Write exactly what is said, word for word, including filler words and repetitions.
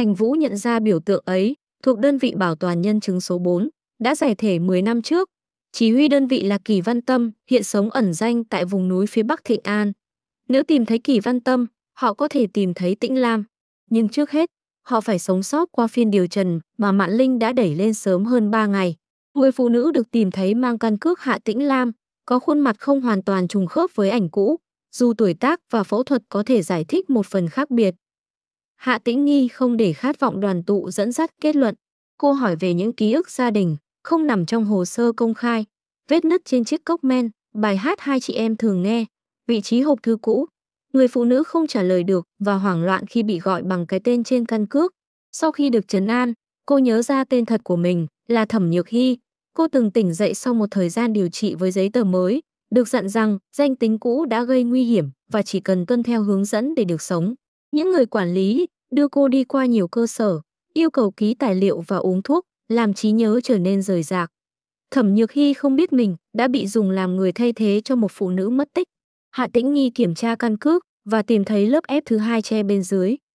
Thành Vũ nhận ra biểu tượng ấy, thuộc đơn vị bảo toàn nhân chứng số bốn, đã giải thể mười năm trước. Chỉ huy đơn vị là Kỷ Văn Tâm, hiện sống ẩn danh tại vùng núi phía Bắc Thịnh An. Nếu tìm thấy Kỷ Văn Tâm, họ có thể tìm thấy Tĩnh Lam. Nhưng trước hết, họ phải sống sót qua phiên điều trần mà Mạn Linh đã đẩy lên sớm hơn ba ngày. Người phụ nữ được tìm thấy mang căn cước Hạ Tĩnh Lam, có khuôn mặt không hoàn toàn trùng khớp với ảnh cũ, dù tuổi tác và phẫu thuật có thể giải thích một phần khác biệt. Hạ Tĩnh Nghi không để khát vọng đoàn tụ dẫn dắt kết luận. Cô hỏi về những ký ức gia đình, không nằm trong hồ sơ công khai. Vết nứt trên chiếc cốc men, bài hát hai chị em thường nghe, vị trí hộp thư cũ. Người phụ nữ không trả lời được và hoảng loạn khi bị gọi bằng cái tên trên căn cước. Sau khi được trấn an, cô nhớ ra tên thật của mình là Thẩm Nhược Hy. Cô từng tỉnh dậy sau một thời gian điều trị với giấy tờ mới, được dặn rằng danh tính cũ đã gây nguy hiểm và chỉ cần tuân theo hướng dẫn để được sống. Những người quản lý đưa cô đi qua nhiều cơ sở, yêu cầu ký tài liệu và uống thuốc, làm trí nhớ trở nên rời rạc. Thẩm Nhược Hy không biết mình đã bị dùng làm người thay thế cho một phụ nữ mất tích. Hạ Tĩnh Nghi kiểm tra căn cước và tìm thấy lớp ép thứ hai che bên dưới.